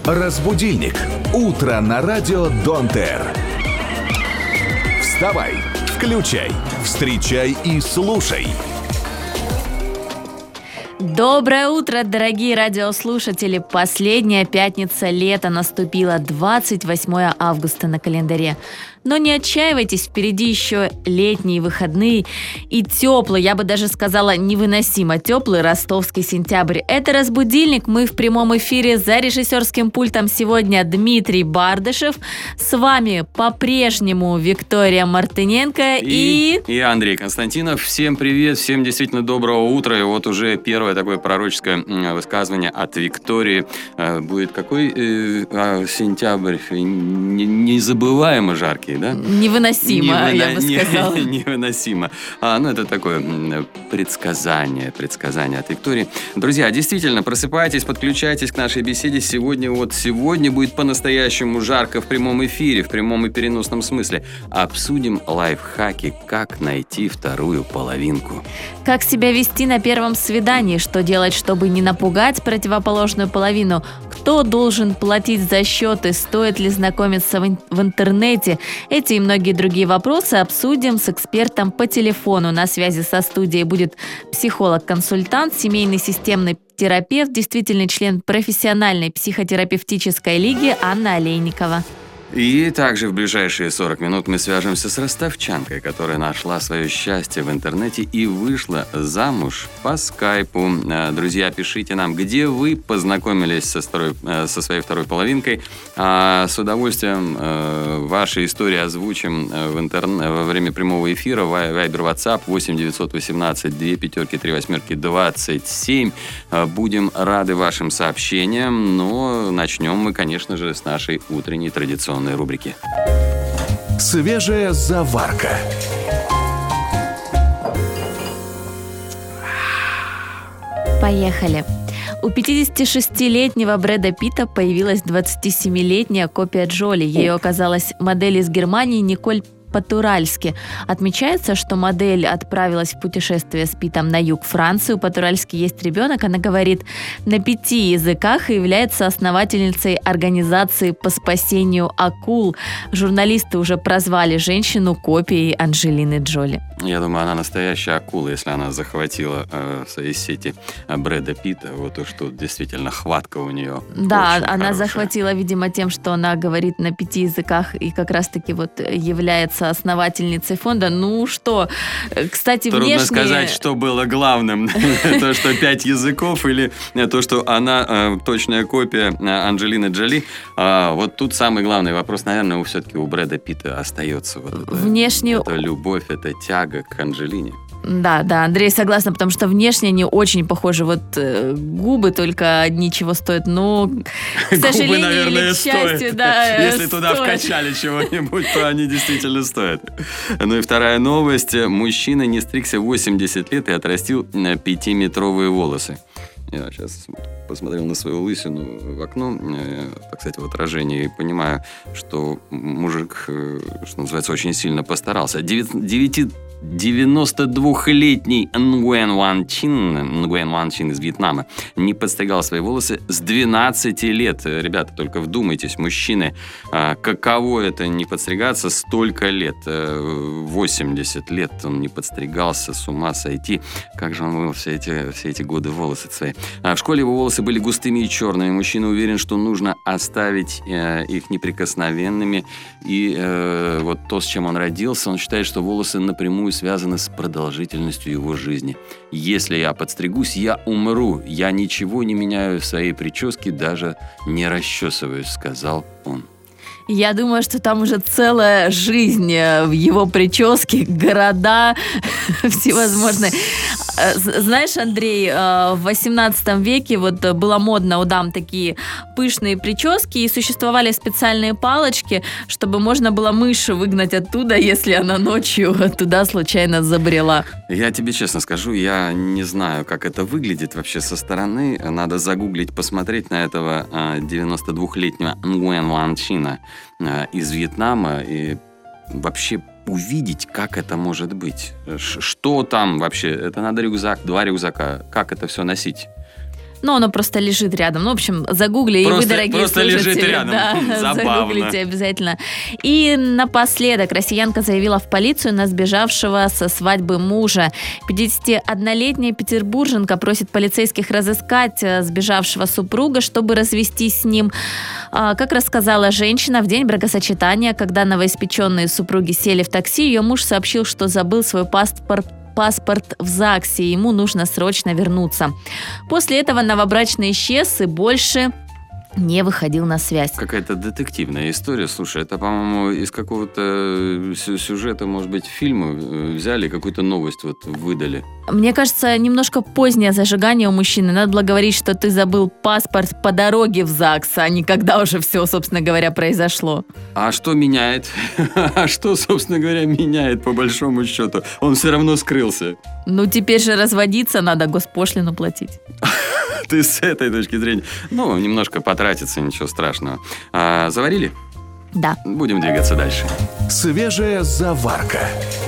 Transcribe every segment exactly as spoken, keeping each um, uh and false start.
Разбудильник. Утро на радио Донт Эр. Вставай, включай, встречай и слушай. Доброе утро, дорогие радиослушатели! Последняя пятница лета наступила, двадцать восьмое августа на календаре. Но не отчаивайтесь, впереди еще летние выходные и теплый, я бы даже сказала, невыносимо теплый ростовский сентябрь. Это «Разбудильник», мы в прямом эфире, за режиссерским пультом сегодня Дмитрий Бардышев. С вами по-прежнему Виктория Мартыненко и... И, и Андрей Константинов. Всем привет, всем действительно доброго утра. И вот уже первое такое пророческое высказывание от Виктории. Будет какой э, сентябрь? Незабываемо жаркий. Да? Невыносимо, Невына... я бы сказала. Невыносимо. А, ну, это такое предсказание, предсказание от Виктории. Друзья, действительно, просыпайтесь, подключайтесь к нашей беседе. Сегодня вот сегодня будет по-настоящему жарко в прямом эфире, в прямом и переносном смысле. Обсудим лайфхаки, как найти вторую половинку. Как себя вести на первом свидании, что делать, чтобы не напугать противоположную половину, кто должен платить за счеты, стоит ли знакомиться в, ин- в интернете. Эти и многие другие вопросы обсудим с экспертом по телефону. На связи со студией будет психолог-консультант, семейный системный терапевт, действительный член профессиональной психотерапевтической лиги Анна Олейникова. И также в ближайшие сорок минут мы свяжемся с ростовчанкой, которая нашла свое счастье в интернете и вышла замуж по скайпу. Друзья, пишите нам, где вы познакомились со, второй, со своей второй половинкой. С удовольствием ваши истории озвучим в интернет, во время прямого эфира. Вайбер, WhatsApp восемь девятьсот восемнадцать две пятерки три восьмерки двадцать семь. Будем рады вашим сообщениям, но начнем мы, конечно же, с нашей утренней традиционной рубрики. Свежая заварка. Поехали. У пятидесятишестилетнего Брэда Питта появилась двадцатисемилетняя копия Джоли. Ею оказалась модель из Германии Николь Патуральски. Отмечается, что модель отправилась в путешествие с Питом на юг Франции. У Патуральски есть ребенок. Она говорит на пяти языках и является основательницей организации по спасению акул. Журналисты уже прозвали женщину копией Анджелины Джоли. Я думаю, она настоящая акула, если она захватила э, в своей сети Брэда Питта. Вот уж тут действительно хватка у нее. Да, она хорошая. захватила, видимо, тем, что она говорит на пяти языках и как раз-таки вот является основательницей фонда. Ну что, кстати, Трудно внешне... сказать, что было главным. То, что пять языков, или то, что она точная копия Анджелины Джоли. Вот тут самый главный вопрос, наверное, все-таки у Брэда Питта остается. Внешне... Это любовь, это тяга к Анджелине. Да, да, Андрей согласна, потому что внешне они очень похожи. Вот э, губы только одни чего стоят, но, к сожалению, губы, наверное, или к счастью, стоят. да, Если туда стоят. вкачали чего-нибудь, то они действительно стоят. Ну и вторая новость. Мужчина не стригся восемьдесят лет и отрастил пятиметровые волосы. Я сейчас посмотрел на свою лысину в окно, так сказать, в отражении, и понимаю, что мужик, что называется, очень сильно постарался. Девяти девяностодвухлетний Nguyen Van Чин, Nguyen Van Чин из Вьетнама, не подстригал свои волосы с двенадцати лет. Ребята, только вдумайтесь, мужчины, каково это не подстригаться столько лет? восемьдесят лет он не подстригался, с ума сойти. Как же он мыл все эти, все эти годы волосы свои. В школе его волосы были густыми и черными. Мужчина уверен, что нужно оставить их неприкосновенными. И вот то, с чем он родился, он считает, что волосы напрямую связаны с продолжительностью его жизни. Если я подстригусь, я умру. Я ничего не меняю в своей прическе, даже не расчесываюсь, сказал он. Я думаю, что там уже целая жизнь в его прическе, города всевозможные. Знаешь, Андрей, в восемнадцатом веке вот было модно у дам такие пышные прически, и существовали специальные палочки, чтобы можно было мышь выгнать оттуда, если она ночью туда случайно забрела. Я тебе честно скажу, я не знаю, как это выглядит вообще со стороны. Надо загуглить, посмотреть на этого девяностодвухлетнего Nguyen Van China из Вьетнама и вообще увидеть, как это может быть. Что там вообще? Это надо рюкзак, два рюкзака. Как это все носить? Но оно просто лежит рядом. Ну, в общем, загугли, и вы, дорогие просто слушатели, лежит рядом. Да, загуглите обязательно. И напоследок россиянка заявила в полицию на сбежавшего со свадьбы мужа. пятидесятиоднолетняя петербурженка просит полицейских разыскать сбежавшего супруга, чтобы развестись с ним. Как рассказала женщина, в день бракосочетания, когда новоиспеченные супруги сели в такси, ее муж сообщил, что забыл свой паспорт паспорт в ЗАГСе, и ему нужно срочно вернуться. После этого новобрачный исчез и больше не выходил на связь. Какая-то детективная история. Слушай, это, по-моему, из какого-то сюжета, может быть, фильма взяли, какую-то новость вот выдали. Мне кажется, немножко позднее зажигание у мужчины. Надо было говорить, что ты забыл паспорт по дороге в ЗАГС, а не когда уже все, собственно говоря, произошло. А что меняет? А что, собственно говоря, меняет по большому счету? Он все равно скрылся. Ну, теперь же разводиться надо, госпошлину платить. Ты с этой точки зрения. Ну, немножко потратиться, ничего страшного. А, заварили? Да. Будем двигаться дальше. Свежая заварка.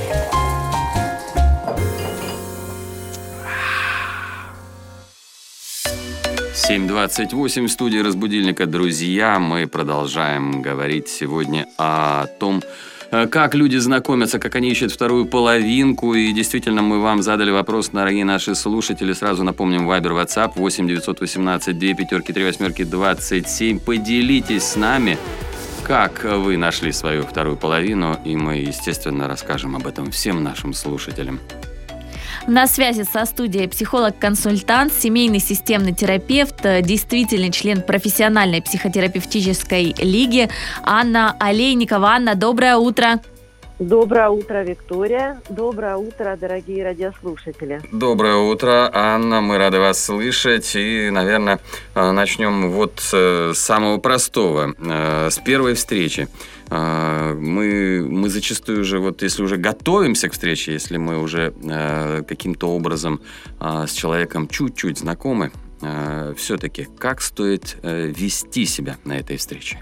семь двадцать восемь в студии «Разбудильника». Друзья, мы продолжаем говорить сегодня о том, как люди знакомятся, как они ищут вторую половинку. И действительно, мы вам задали вопрос, дорогие наши слушатели. Сразу напомним, Вайбер, Ватсап восемь девятьсот восемнадцать две пятерки три восьмерки двадцать семь. Поделитесь с нами, как вы нашли свою вторую половину. И мы, естественно, расскажем об этом всем нашим слушателям. На связи со студией психолог-консультант, семейный системный терапевт, действительный член профессиональной психотерапевтической лиги Анна Олейникова. Анна, доброе утро. Доброе утро, Виктория. Доброе утро, дорогие радиослушатели. Доброе утро, Анна. Мы рады вас слышать. И, наверное, начнем вот с самого простого, с первой встречи. Мы, мы зачастую уже, вот если уже готовимся к встрече, если мы уже каким-то образом с человеком чуть-чуть знакомы, все-таки как стоит вести себя на этой встрече?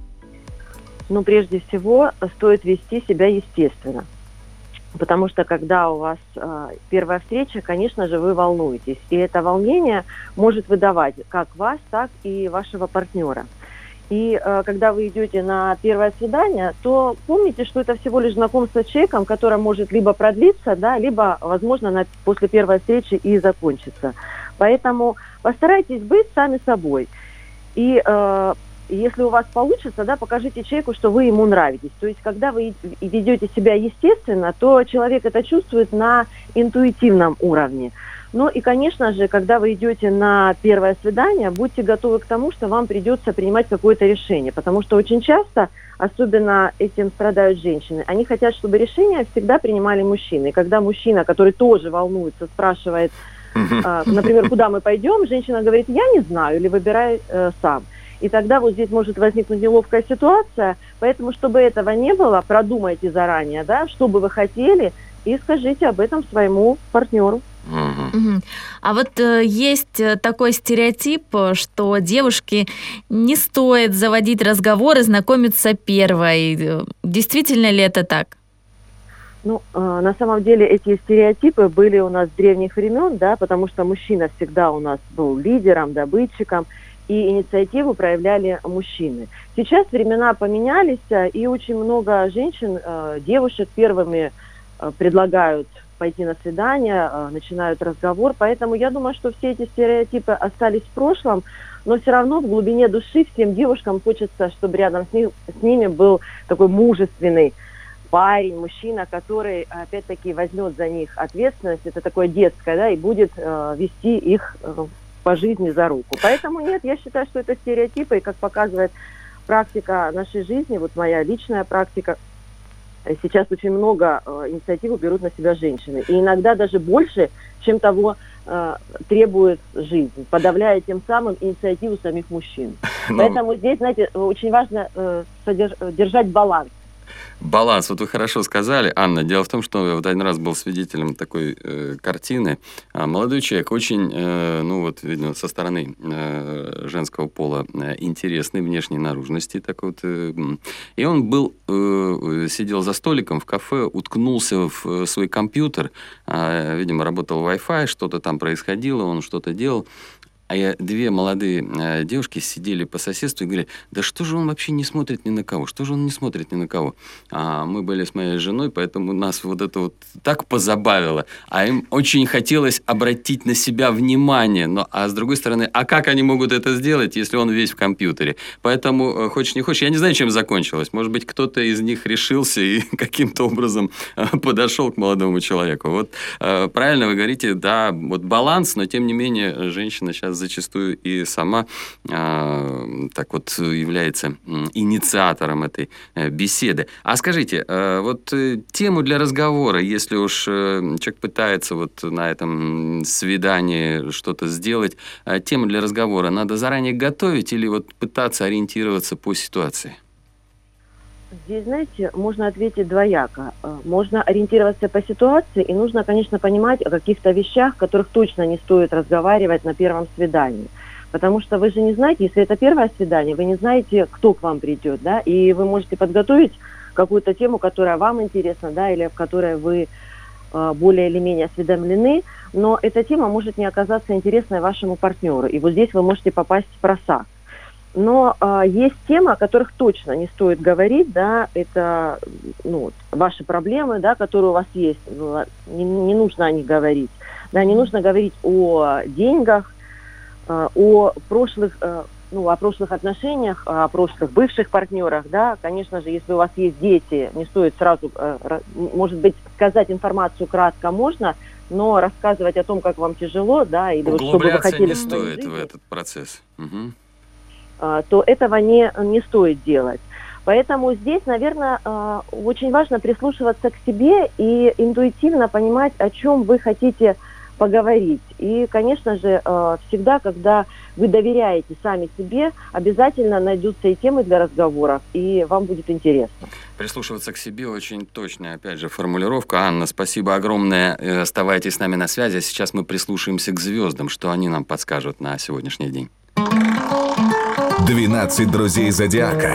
Ну, прежде всего, стоит вести себя естественно. Потому что, когда у вас э, первая встреча, конечно же, вы волнуетесь. И это волнение может выдавать как вас, так и вашего партнера. И э, когда вы идете на первое свидание, то помните, что это всего лишь знакомство с человеком, которое может либо продлиться, да, либо, возможно, на, после первой встречи и закончиться. Поэтому постарайтесь быть сами собой. И э, если у вас получится, да, покажите человеку, что вы ему нравитесь. То есть, когда вы ведете себя естественно, то человек это чувствует на интуитивном уровне. Ну и, конечно же, когда вы идете на первое свидание, будьте готовы к тому, что вам придется принимать какое-то решение. Потому что очень часто, особенно этим страдают женщины, они хотят, чтобы решения всегда принимали мужчины. И когда мужчина, который тоже волнуется, спрашивает, э, например, куда мы пойдем, женщина говорит, я не знаю, или выбирай э, сам. И тогда вот здесь может возникнуть неловкая ситуация. Поэтому, чтобы этого не было, продумайте заранее, да, что бы вы хотели, и скажите об этом своему партнеру. Угу. А вот э, есть такой стереотип, что девушке не стоит заводить разговоры, знакомиться первой. Действительно ли это так? Ну, э, на самом деле эти стереотипы были у нас с древних времен, да, потому что мужчина всегда у нас был лидером, добытчиком, и инициативу проявляли мужчины. Сейчас времена поменялись, и очень много женщин, э, девушек первыми э, предлагают пойти на свидание, э, начинают разговор. Поэтому я думаю, что все эти стереотипы остались в прошлом, но все равно в глубине души всем девушкам хочется, чтобы рядом с, них, с ними был такой мужественный парень, мужчина, который, опять-таки, возьмет за них ответственность, это такое детское, да, и будет э, вести их э, по жизни за руку. Поэтому нет, я считаю, что это стереотипы, и как показывает практика нашей жизни, вот моя личная практика, сейчас очень много э, инициативы берут на себя женщины. И иногда даже больше, чем того э, требует жизнь, подавляя тем самым инициативу самих мужчин. Но... Поэтому здесь, знаете, очень важно э, содерж... держать баланс. Баланс. Вот вы хорошо сказали, Анна. Дело в том, что я вот один раз был свидетелем такой э, картины. А молодой человек, очень, э, ну вот, видно, со стороны э, женского пола э, интересной внешней наружности. Так вот, э, и он был, э, сидел за столиком в кафе, уткнулся в свой компьютер. Э, видимо, работал Wi-Fi, что-то там происходило, он что-то делал. А я, две молодые э, девушки сидели по соседству и говорили, да что же он вообще не смотрит ни на кого? Что же он не смотрит ни на кого? А мы были с моей женой, поэтому нас вот это вот так позабавило. А им очень хотелось обратить на себя внимание. Но, а с другой стороны, а как они могут это сделать, если он весь в компьютере? Поэтому, э, хочешь не хочешь, я не знаю, чем закончилось. Может быть, кто-то из них решился и каким-то образом э, подошел к молодому человеку. Вот э, правильно вы говорите, да, вот баланс, но тем не менее женщина сейчас зачастую и сама э, так вот является инициатором этой э, беседы. А скажите, э, вот э, тему для разговора, если уж э, человек пытается вот на этом свидании что-то сделать, э, тему для разговора надо заранее готовить или вот пытаться ориентироваться по ситуации? Здесь, знаете, можно ответить двояко. Можно ориентироваться по ситуации, и нужно, конечно, понимать о каких-то вещах, которых точно не стоит разговаривать на первом свидании. Потому что вы же не знаете, если это первое свидание, вы не знаете, кто к вам придет, да, и вы можете подготовить какую-то тему, которая вам интересна, да, или в которой вы э, более или менее осведомлены, но эта тема может не оказаться интересной вашему партнеру, и вот здесь вы можете попасть в просак. Но э, есть темы, о которых точно не стоит говорить, да, это ну, ваши проблемы, да, которые у вас есть, не, не нужно о них говорить, да, не нужно говорить о деньгах, э, о прошлых, э, ну, о прошлых отношениях, о прошлых бывших партнерах, да, конечно же, если у вас есть дети, не стоит сразу, э, может быть, сказать информацию кратко можно, но рассказывать о том, как вам тяжело, да, или вот, что бы вы хотели не в своей стоит жизни, в этот процесс. Угу. то этого не, не стоит делать. Поэтому здесь, наверное, очень важно прислушиваться к себе и интуитивно понимать, о чем вы хотите поговорить. И, конечно же, всегда, когда вы доверяете сами себе, обязательно найдутся и темы для разговоров, и вам будет интересно. Прислушиваться к себе очень точная, опять же, формулировка. Анна, спасибо огромное. Оставайтесь с нами на связи. Сейчас мы прислушаемся к звездам, что они нам подскажут на сегодняшний день. двенадцать друзей зодиака.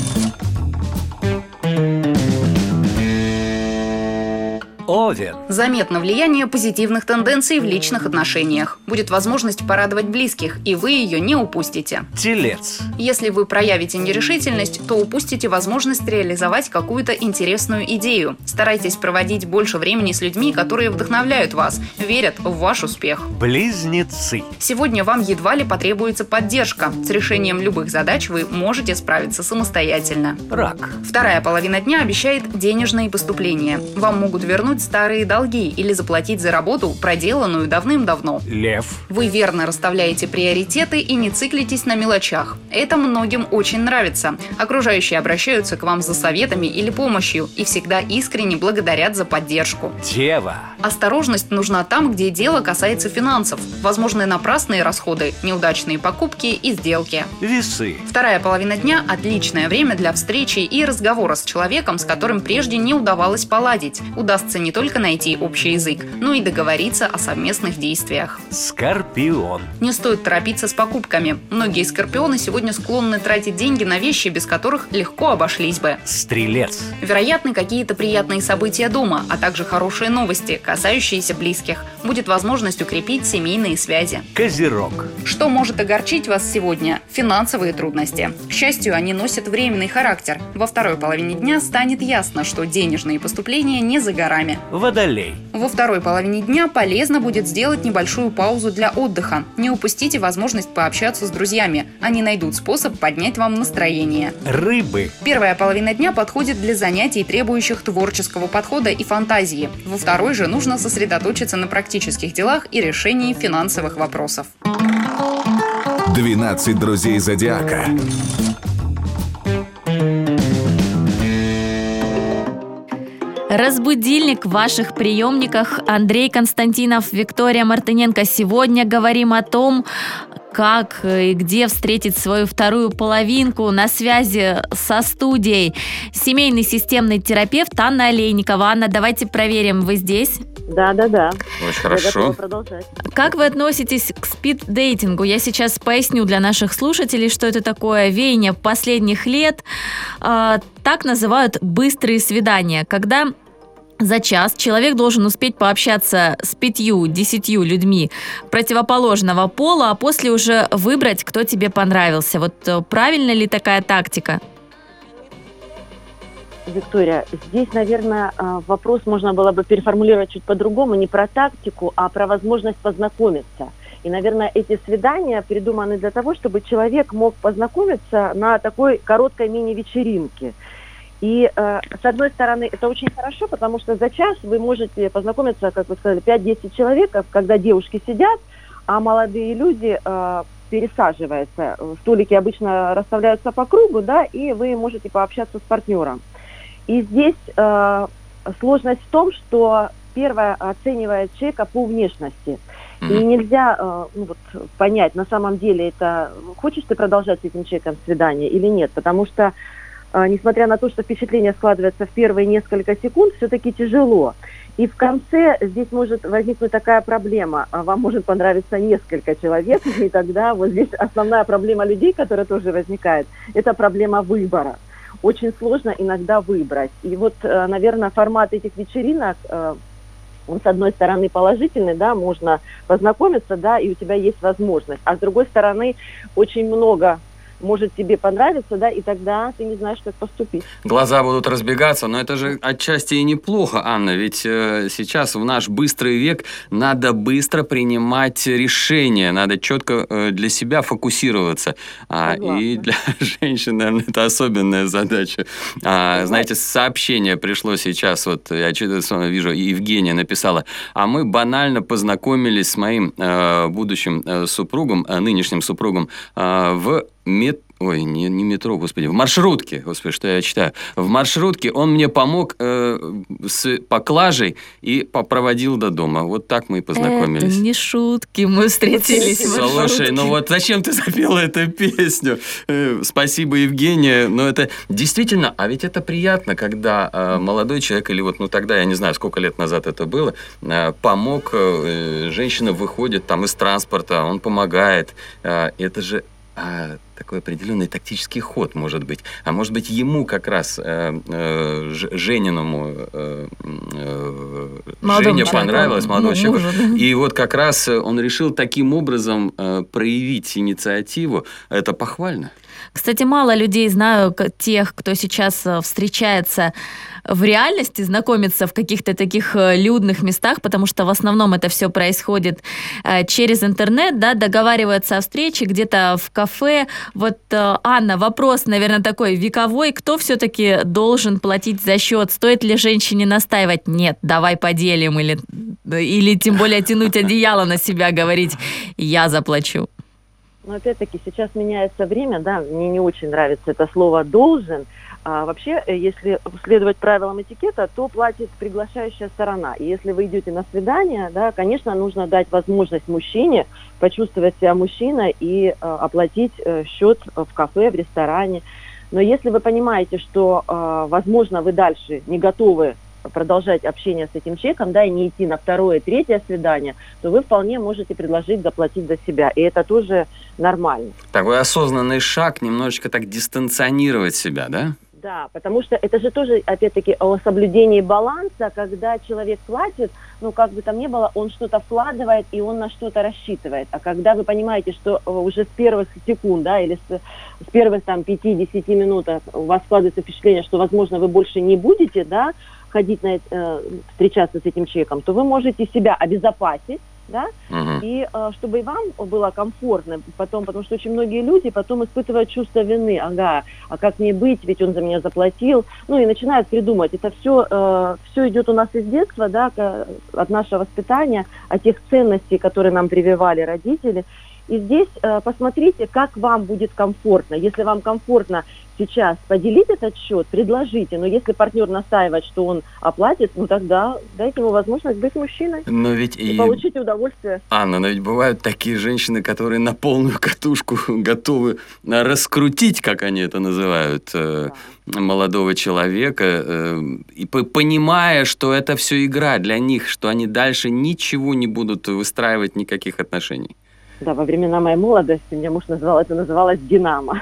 Овен. Заметно влияние позитивных тенденций в личных отношениях. Будет возможность порадовать близких, и вы ее не упустите. Телец. Если вы проявите нерешительность, то упустите возможность реализовать какую-то интересную идею. Старайтесь проводить больше времени с людьми, которые вдохновляют вас, верят в ваш успех. Близнецы. Сегодня вам едва ли потребуется поддержка. С решением любых задач вы можете справиться самостоятельно. Рак. Вторая половина дня обещает денежные поступления. Вам могут вернуть старые долги или заплатить за работу, проделанную давным-давно. Лев. Вы верно расставляете приоритеты и не циклитесь на мелочах. Это многим очень нравится. Окружающие обращаются к вам за советами или помощью и всегда искренне благодарят за поддержку. Дева. Осторожность нужна там, где дело касается финансов. Возможны напрасные расходы, неудачные покупки и сделки. Весы. Вторая половина дня – отличное время для встречи и разговора с человеком, с которым прежде не удавалось поладить. Удастся не только найти общий язык, но и договориться о совместных действиях. Скорпион. Не стоит торопиться с покупками. Многие скорпионы сегодня склонны тратить деньги на вещи, без которых легко обошлись бы. Стрелец. Вероятны какие-то приятные события дома, а также хорошие новости, касающиеся близких. Будет возможность укрепить семейные связи. Козерог. Что может огорчить вас сегодня? Финансовые трудности. К счастью, они носят временный характер. Во второй половине дня станет ясно, что денежные поступления не за горами. Водолей. Во второй половине дня полезно будет сделать небольшую паузу для отдыха. Не упустите возможность пообщаться с друзьями. Они найдут способ поднять вам настроение. Рыбы. Первая половина дня подходит для занятий, требующих творческого подхода и фантазии. Во второй же нужно сосредоточиться на практических делах и решении финансовых вопросов. двенадцать друзей зодиака. Разбудильник в ваших приемниках. Андрей Константинов, Виктория Мартыненко. Сегодня говорим о том, как и где встретить свою вторую половинку. На связи со студией семейный системный терапевт Анна Олейникова. Анна, давайте проверим, вы здесь? Да, да, да. Очень хорошо. Продолжать. Как вы относитесь к спид-дейтингу? Я сейчас поясню для наших слушателей, что это такое веяние последних лет. Так называют быстрые свидания, когда За час человек должен успеть пообщаться с пятью-десятью людьми противоположного пола, а после уже выбрать, кто тебе понравился. Вот э, правильно ли такая тактика? Виктория, здесь, наверное, э, вопрос можно было бы переформулировать чуть по-другому, не про тактику, а про возможность познакомиться. И, наверное, эти свидания придуманы для того, чтобы человек мог познакомиться на такой короткой мини-вечеринке. И, э, с одной стороны, это очень хорошо, потому что за час вы можете познакомиться, как вы сказали, пять-десять человек, когда девушки сидят, а молодые люди э, пересаживаются. Столики обычно расставляются по кругу, да, и вы можете пообщаться с партнером. И здесь э, сложность в том, что первое оценивает человека по внешности. И нельзя э, ну, вот, понять, на самом деле, это хочешь ты продолжать с этим человеком свидание или нет, потому что несмотря на то, что впечатление складывается в первые несколько секунд, все-таки тяжело. И в конце здесь может возникнуть такая проблема. Вам может понравиться несколько человек, и тогда вот здесь основная проблема людей, которая тоже возникает, это проблема выбора. Очень сложно иногда выбрать. И вот, наверное, формат этих вечеринок, он, с одной стороны, положительный, да, можно познакомиться, да, и у тебя есть возможность. А с другой стороны, очень много может тебе понравиться, да, и тогда ты не знаешь, как поступить. Глаза будут разбегаться, но это же отчасти и неплохо, Анна, ведь э, сейчас в наш быстрый век надо быстро принимать решения, надо четко э, для себя фокусироваться. А, и для женщин, наверное, это особенная задача. А, знаете, сообщение пришло сейчас, вот я вижу, Евгения написала, а мы банально познакомились с моим э, будущим э, супругом, э, нынешним супругом э, в Мет... Ой, не, не метро, господи, в маршрутке, господи, что я читаю. В маршрутке он мне помог э, с поклажей и попроводил до дома. Вот так мы и познакомились. Это не шутки, мы встретились в маршрутке. Слушай, ну вот зачем ты запела эту песню? Э, спасибо, Евгения. Но это действительно, а ведь это приятно, когда э, молодой человек, или вот, ну тогда, я не знаю, сколько лет назад это было, э, помог, э, женщина выходит там из транспорта, он помогает. Э, это же А, такой определенный тактический ход, может быть. А может быть, ему как раз, э, э, Жениному, э, э, Женя понравилась, молодому человеку. И вот как раз он решил таким образом э, проявить инициативу. Это похвально. Кстати, мало людей знаю, тех, кто сейчас встречается в реальности, знакомится в каких-то таких людных местах, потому что в основном это все происходит через интернет, да, договариваются о встрече где-то в кафе. Вот, Анна, вопрос, наверное, такой вековой. Кто все-таки должен платить за счет? Стоит ли женщине настаивать? Нет, давай поделим. Или, или тем более тянуть одеяло на себя, говорить, я заплачу. Но опять-таки сейчас меняется время, да, мне не очень нравится это слово «должен». А вообще, если следовать правилам этикета, то платит приглашающая сторона. И если вы идете на свидание, да, конечно, нужно дать возможность мужчине почувствовать себя мужчиной и а, оплатить а, счет в кафе, в ресторане. Но если вы понимаете, что, а, возможно, вы дальше не готовы продолжать общение с этим человеком, да, и не идти на второе, третье свидание, то вы вполне можете предложить заплатить за себя. И это тоже нормально. Такой осознанный шаг, немножечко так дистанционировать себя, да? Да, потому что это же тоже, опять-таки, о соблюдении баланса, когда человек платит, ну, как бы там ни было, он что-то вкладывает, и он на что-то рассчитывает. А когда вы понимаете, что уже с первых секунд, да, или с, с первых там пяти-десяти минут у вас складывается впечатление, что, возможно, вы больше не будете, да, ходить на э, встречаться с этим человеком, то вы можете себя обезопасить, да, uh-huh. и э, чтобы и вам было комфортно потом, потому что очень многие люди потом испытывают чувство вины, ага, а как мне быть, ведь он за меня заплатил, ну и начинают придумать, это все, э, все идет у нас из детства, да, от нашего воспитания, от тех ценностей, которые нам прививали родители. И здесь э, посмотрите, как вам будет комфортно. Если вам комфортно сейчас поделить этот счет, предложите. Но если партнер настаивает, что он оплатит, ну тогда дайте ему возможность быть мужчиной. Но ведь и, и получите удовольствие. Анна, но ведь бывают такие женщины, которые на полную катушку готовы раскрутить, как они это называют, да. молодого человека, и понимая, что это все игра для них, что они дальше ничего не будут выстраивать, никаких отношений. Да, во времена моей молодости меня муж называл, это называлось «Динамо».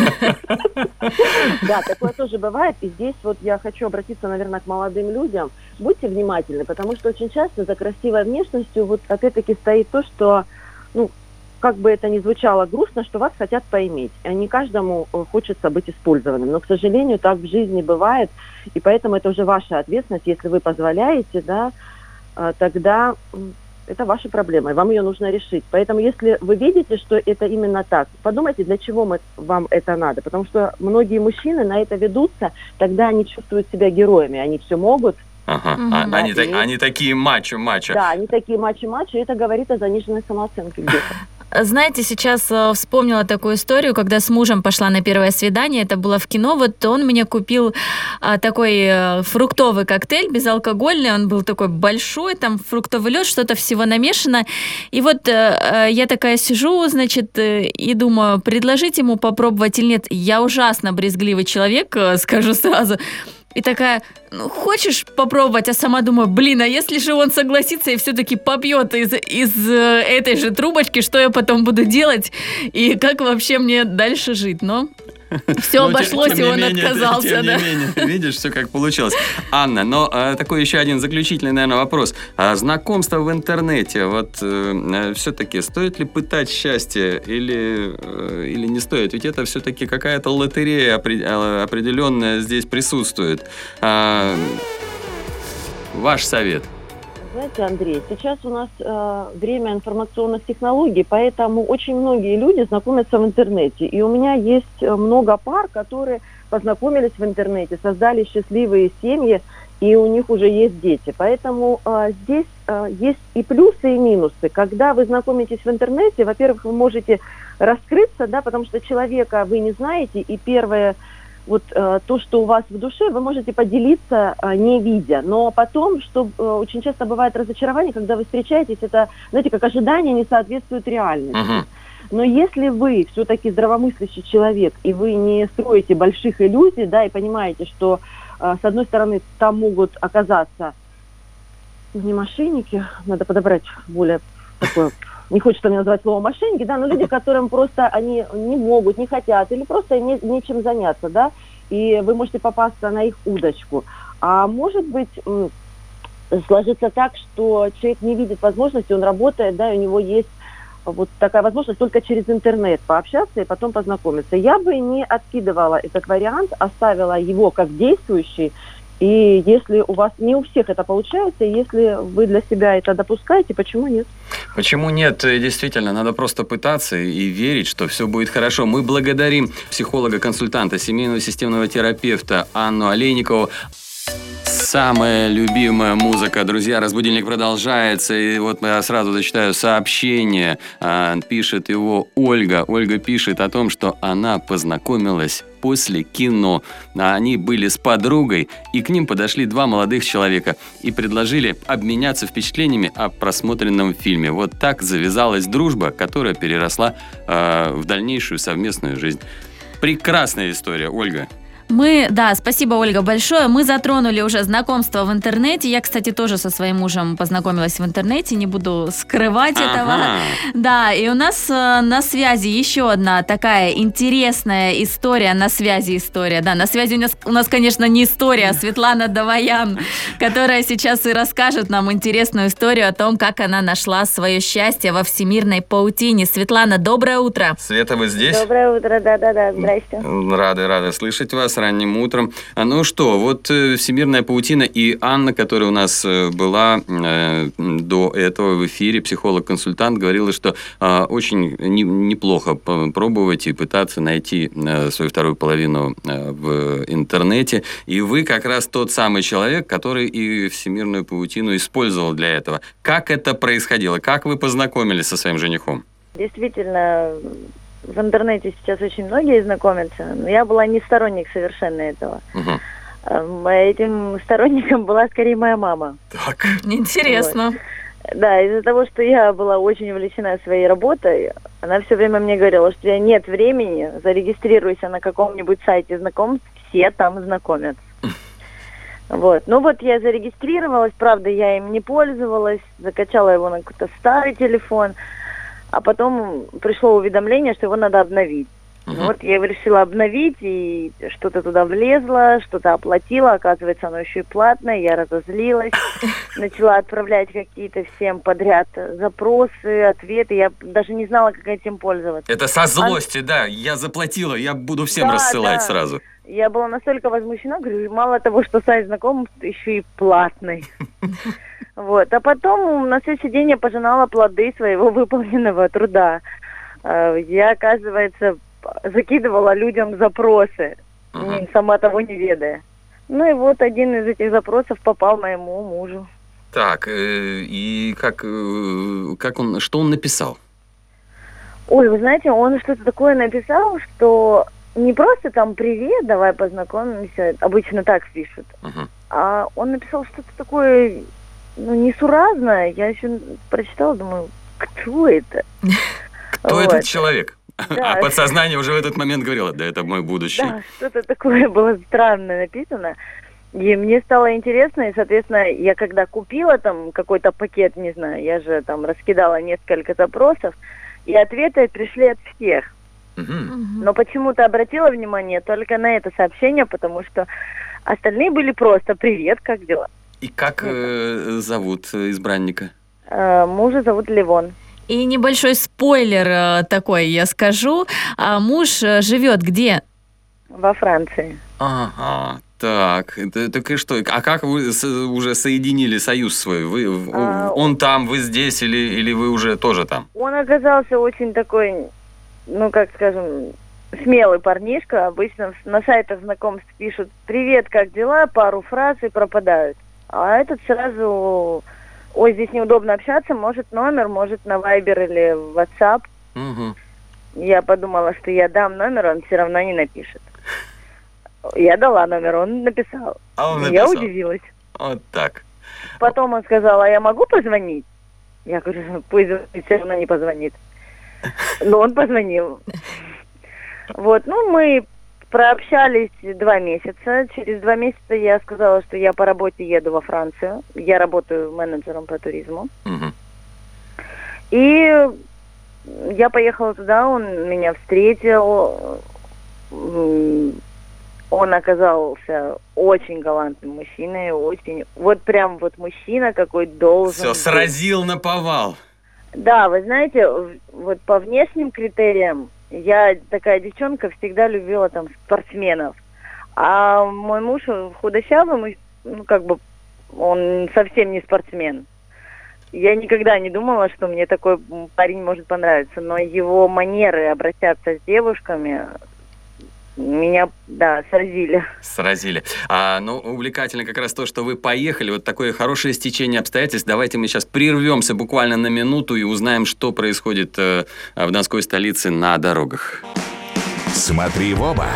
Да, такое тоже бывает. И здесь вот я хочу обратиться, наверное, к молодым людям. Будьте внимательны, потому что очень часто за красивой внешностью вот опять-таки стоит то, что, ну, как бы это ни звучало грустно, что вас хотят поиметь. А не каждому хочется быть использованным. Но, к сожалению, так в жизни бывает. И поэтому это уже ваша ответственность. Если вы позволяете, да, тогда это ваша проблема, и вам ее нужно решить. Поэтому, если вы видите, что это именно так, подумайте, для чего мы, вам это надо. Потому что многие мужчины на это ведутся, тогда они чувствуют себя героями. Они все могут. Ага. Угу. А, да, они, и... так, они такие мачо-мачо. Да, они такие мачо-мачо, и это говорит о заниженной самооценке где-то. Знаете, сейчас вспомнила такую историю, когда с мужем пошла на первое свидание, это было в кино, вот он мне купил такой фруктовый коктейль безалкогольный, он был такой большой, там фруктовый лед, что-то всего намешано, и вот я такая сижу, значит, и думаю, предложить ему попробовать или нет. Я ужасно брезгливый человек, скажу сразу. И такая, ну, хочешь попробовать? А сама думаю, блин, а если же он согласится и все-таки попьет из, из этой же трубочки, что я потом буду делать? И как вообще мне дальше жить? Но все но, обошлось, тем, и он менее, отказался. Тем да. не менее, видишь, все как получилось. Анна, но а, такой еще один заключительный, наверное, вопрос. А, знакомство в интернете, вот э, все-таки стоит ли пытать счастье или, э, или не стоит? Ведь это все-таки какая-то лотерея определенная здесь присутствует. А, ваш совет? Знаете, Андрей, сейчас у нас э, время информационных технологий, поэтому очень многие люди знакомятся в интернете. И у меня есть много пар, которые познакомились в интернете, создали счастливые семьи, и у них уже есть дети. Поэтому э, здесь э, есть и плюсы, и минусы. Когда вы знакомитесь в интернете, во-первых, вы можете раскрыться, да, потому что человека вы не знаете, и первое... Вот э, то, что у вас в душе, вы можете поделиться, э, не видя. Но потом, что э, очень часто бывает разочарование, когда вы встречаетесь, это, знаете, как ожидания не соответствуют реальности. Uh-huh. Но если вы все-таки здравомыслящий человек, и вы не строите больших иллюзий, да, и понимаете, что, э, с одной стороны, там могут оказаться не мошенники, надо подобрать более такое... Не хочется меня называть словом мошенники, да, но люди, которым просто они не могут, не хотят, или просто не, нечем заняться, да, и вы можете попасться на их удочку. А может быть, сложится так, что человек не видит возможности, он работает, да, и у него есть вот такая возможность только через интернет пообщаться и потом познакомиться. Я бы не откидывала этот вариант, оставила его как действующий. И если у вас, не у всех это получается, если вы для себя это допускаете, почему нет? Почему нет? Действительно, надо просто пытаться и верить, что все будет хорошо. Мы благодарим психолога-консультанта, семейного системного терапевта Анну Олейникову. Самая любимая музыка. Друзья, разбудильник продолжается. И вот я сразу зачитаю сообщение. Пишет его Ольга. Ольга пишет о том, что она познакомилась после кино. Они были с подругой, и к ним подошли два молодых человека и предложили обменяться впечатлениями о просмотренном фильме. Вот так завязалась дружба, которая переросла э, в дальнейшую совместную жизнь. Прекрасная история, Ольга. Мы, да, спасибо, Ольга, большое. Мы затронули уже знакомство в интернете. Я, кстати, тоже со своим мужем познакомилась в интернете, не буду скрывать ага. этого. Да, и у нас э, на связи еще одна такая интересная история, на связи история. Да, на связи у нас, у нас, конечно, не история, а Светлана Даваян, которая сейчас и расскажет нам интересную историю о том, как она нашла свое счастье во всемирной паутине. Светлана, доброе утро. Света, вы здесь? Доброе утро, да-да-да, здрасте. Рады, рады слышать вас ранним утром. Ну что, вот всемирная паутина и Анна, которая у нас была э, до этого в эфире, психолог-консультант, говорила, что э, очень не, неплохо пробовать и пытаться найти э, свою вторую половину э, в интернете. И вы как раз тот самый человек, который и всемирную паутину использовал для этого. Как это происходило? Как вы познакомились со своим женихом? Действительно, в интернете сейчас очень многие знакомятся, но я была не сторонник совершенно этого. Угу. Этим сторонником была скорее моя мама. Так. Интересно. Вот. Да, из-за того, что я была очень увлечена своей работой, она все время мне говорила, что у тебя нет времени, зарегистрируйся на каком-нибудь сайте знакомств, все там знакомятся. Вот. Ну вот я зарегистрировалась, правда, я им не пользовалась, закачала его на какой-то старый телефон. а потом пришло уведомление, что его надо обновить. Мгм. Ну вот я его решила обновить, и что-то туда влезло, что-то оплатила, оказывается, оно еще и платное, я разозлилась, начала отправлять какие-то всем подряд запросы, ответы, я даже не знала, как этим пользоваться. Это со злости, да. Я заплатила, я буду всем Да, рассылать да. сразу. Я была настолько возмущена, говорю, мало того, что сайт знакомств, еще и платный. Вот. А потом на следующий день я пожинала плоды своего выполненного труда. Э, Я, оказывается, закидывала людям запросы, Мгм. не- сама того не ведая. Ну и вот один из этих запросов попал моему мужу. Так, э, и как, э, как он, что он написал? Ой, вы знаете, он что-то такое написал, что не просто там «привет, давай познакомимся», обычно так пишут, Мгм. а он написал что-то такое, ну, несуразное. Я еще прочитала, думаю, кто это? Кто Вот. этот человек? Да. А подсознание уже в этот момент говорило, да, это мой будущий. Да, что-то такое было странно написано. И мне стало интересно, и, соответственно, я когда купила там какой-то пакет, не знаю, я же там раскидала несколько запросов, и ответы пришли от всех. Мгм. Но почему-то обратила внимание только на это сообщение, потому что остальные были просто «Привет, как дела?». И как э, зовут э, избранника? Э, Мужа зовут Левон. И небольшой спойлер э, такой я скажу. А муж э, живет где? Во Франции. Ага, так, это, так и что? А как вы с- уже соединили союз свой? Вы, в- А, он там, вы здесь, или, или вы уже тоже там? Он оказался очень такой, ну, как скажем, смелый парнишка. Обычно в- на сайтах знакомств пишут «Привет, как дела?», пару фраз и пропадают. А этот сразу «Ой, здесь неудобно общаться, может номер, может на Viber или в WhatsApp». Мгм. Я подумала, что я дам номер, он все равно не напишет. Я дала номер, он написал. А он Я написал. удивилась. Вот так. Потом он сказал, а я могу позвонить? Я говорю, пусть звонит, все равно не позвонит. Но он позвонил. Вот, ну, мы прообщались два месяца. Через два месяца я сказала, что я по работе еду во Францию. Я работаю менеджером по туризму. Мгм. И я поехала туда, он меня встретил. М, Он оказался очень галантным мужчиной, очень... Вот прям вот мужчина какой должен Все, быть. сразил наповал. Да, вы знаете, в- вот по внешним критериям я такая девчонка, всегда любила там спортсменов. А мой муж худощавый, муж- ну как бы он совсем не спортсмен. Я никогда не думала, что мне такой м, парень может понравиться, но его манеры обращаться с девушками меня, да, сразили. Сразили. А, ну, увлекательно как раз то, что вы поехали. Вот такое хорошее стечение обстоятельств. Давайте мы сейчас прервемся буквально на минуту и узнаем, что происходит э, в Донской столице на дорогах. Смотри в оба.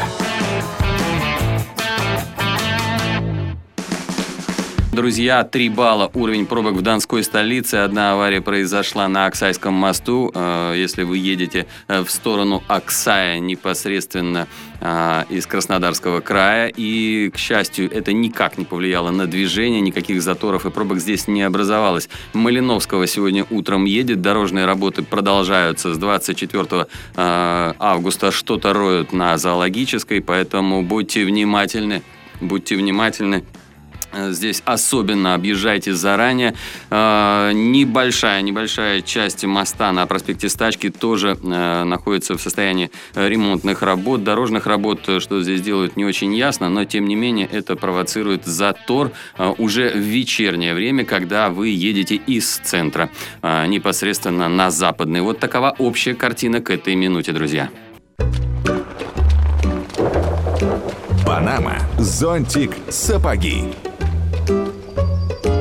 Друзья, три балла уровень пробок в Донской столице. Одна авария произошла на Аксайском мосту. Э, Если вы едете э, в сторону Аксая непосредственно э, из Краснодарского края. И, к счастью, это никак не повлияло на движение. Никаких заторов и пробок здесь не образовалось. Малиновского сегодня утром едет. Дорожные работы продолжаются с двадцать четвёртого э, августа. Что-то роют на Зоологической, поэтому будьте внимательны. Будьте внимательны. Здесь особенно объезжайте заранее. Э, небольшая, небольшая часть моста на проспекте Стачки тоже э, находится в состоянии ремонтных работ. Дорожных работ, что здесь делают, не очень ясно, но тем не менее это провоцирует затор э, уже в вечернее время, когда вы едете из центра э, непосредственно на западный. Вот такова общая картина к этой минуте, друзья. Панама, зонтик, сапоги.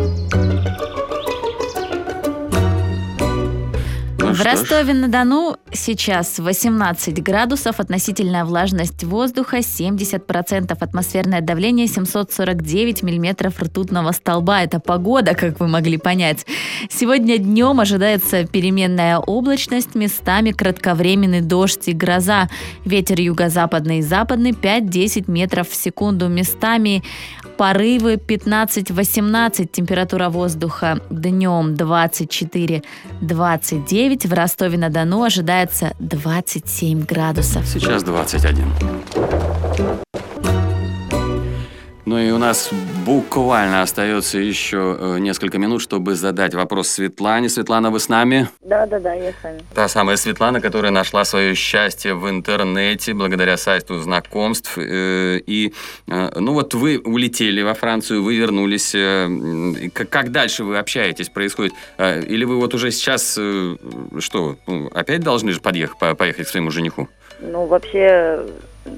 Ну В что ж. Ростове-на-Дону сейчас восемнадцать градусов, относительная влажность воздуха семьдесят процентов, атмосферное давление семьсот сорок девять миллиметров ртутного столба. Это погода, как вы могли понять. Сегодня днем ожидается переменная облачность, местами кратковременный дождь и гроза. Ветер юго-западный и западный пять-десять метров в секунду. Местами порывы пятнадцать-восемнадцать. Температура воздуха днем двадцать четыре - двадцать девять. В Ростове-на-Дону ожидается двадцать семь градусов. Сейчас двадцать один. Ну и у нас буквально остается еще несколько минут, чтобы задать вопрос Светлане. Светлана, вы с нами? Да-да-да, я с вами. Та самая Светлана, которая нашла свое счастье в интернете благодаря сайту знакомств. И, ну вот вы улетели во Францию, вы вернулись. Как дальше вы общаетесь, происходит? Или вы вот уже сейчас, что, опять должны же подъехать, поехать к своему жениху? Ну, вообще,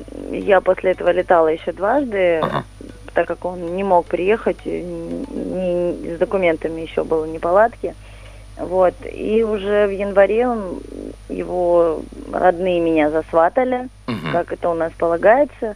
я после этого летала еще дважды. Ага. Так как он не мог приехать, не, с документами еще было неполадки. Вот. И уже в январе он, его родные меня засватали, угу. как это у нас полагается,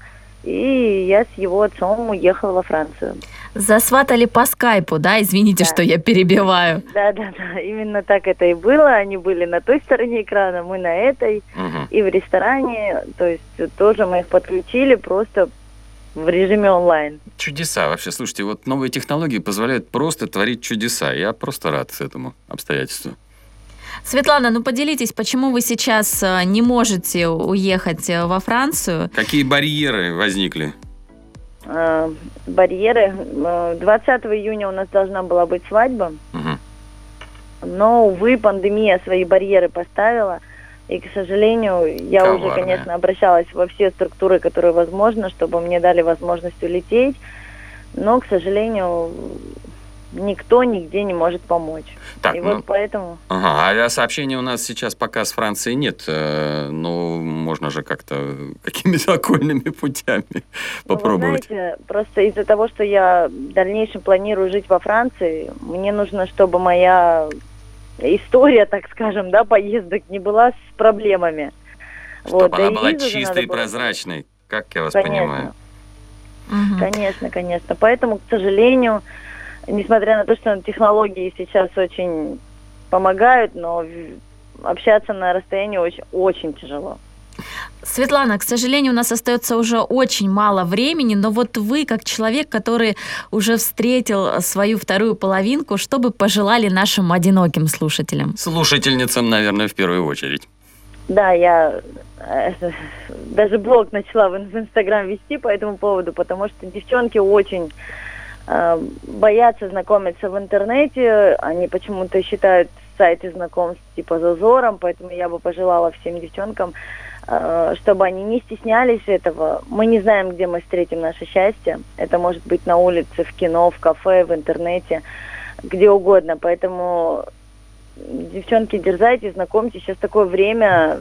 и я с его отцом уехала во Францию. Засватали по скайпу, да? Извините, да. что я перебиваю. Да-да-да, именно так это и было. Они были на той стороне экрана, мы на этой, угу. и в ресторане, то есть тоже мы их подключили просто в режиме онлайн. Чудеса вообще. Слушайте, вот новые технологии позволяют просто творить чудеса. Я просто рад этому обстоятельству. Светлана, ну поделитесь, почему вы сейчас не можете уехать во Францию? Какие барьеры возникли? Э, барьеры. двадцатого июня у нас должна была быть свадьба. Угу. Но, увы, пандемия свои барьеры поставила. И, к сожалению, я Коварная. уже, конечно, обращалась во все структуры, которые возможно, чтобы мне дали возможность улететь. Но, к сожалению, никто нигде не может помочь. Так, и ну, вот поэтому... Ага, авиасообщения у нас сейчас пока с Францией нет. Но можно же как-то какими-то окольными путями попробовать. Ну, вы знаете, просто из-за того, что я в дальнейшем планирую жить во Франции, мне нужно, чтобы моя... история, так скажем, да, поездок не была с проблемами. Чтобы вот, она да была чистой и прозрачной, как я вас конечно. понимаю. Угу. Конечно, конечно. Поэтому, к сожалению, несмотря на то, что технологии сейчас очень помогают, но общаться на расстоянии очень, очень тяжело. Светлана, к сожалению, у нас остается уже очень мало времени, но вот вы, как человек, который уже встретил свою вторую половинку, что бы пожелали нашим одиноким слушателям? Слушательницам, наверное, в первую очередь. Да, я э, даже блог начала в, в Инстаграм вести по этому поводу, потому что девчонки очень э, боятся знакомиться в интернете, они почему-то считают сайты знакомств типа зазором, поэтому я бы пожелала всем девчонкам, чтобы они не стеснялись этого. Мы не знаем, где мы встретим наше счастье. Это может быть на улице, в кино, в кафе, в интернете, где угодно. Поэтому, девчонки, дерзайте, знакомьтесь. Сейчас такое время.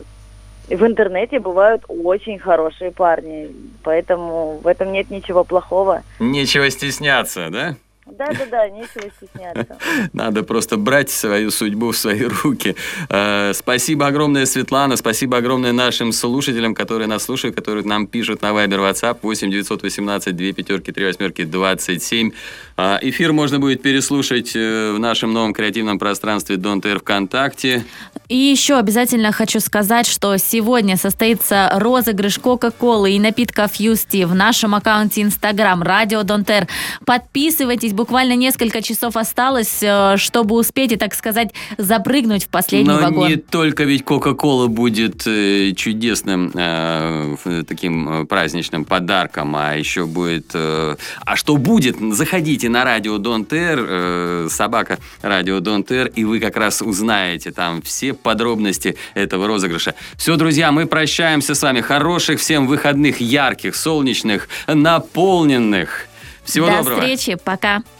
В интернете бывают очень хорошие парни. Поэтому в этом нет ничего плохого. Нечего стесняться, да? Да-да-да, нечего стесняться. Надо просто брать свою судьбу в свои руки. Спасибо огромное, Светлана. Спасибо огромное нашим слушателям, которые нас слушают, которые нам пишут на Viber, WhatsApp восемь девятьсот восемнадцать две пятерки три восьмерки двадцать семь. Эфир можно будет переслушать в нашем новом креативном пространстве Don't Air ВКонтакте. И еще обязательно хочу сказать, что сегодня состоится розыгрыш Кока-Колы и напитка Фьюсти в нашем аккаунте Instagram Радио Don't Air. Подписывайтесь, буквально несколько часов осталось, чтобы успеть и, так сказать, запрыгнуть в последний Но вагон. Не только ведь Кока-Кола будет э, чудесным э, таким праздничным подарком, а еще будет... Э, а что будет? Заходите на Радио Don't Air, э, собака Радио Don't Air, и вы как раз узнаете там все подробности этого розыгрыша. Все, друзья, мы прощаемся с вами. Хороших всем выходных, ярких, солнечных, наполненных. Всего До доброго. встречи, пока.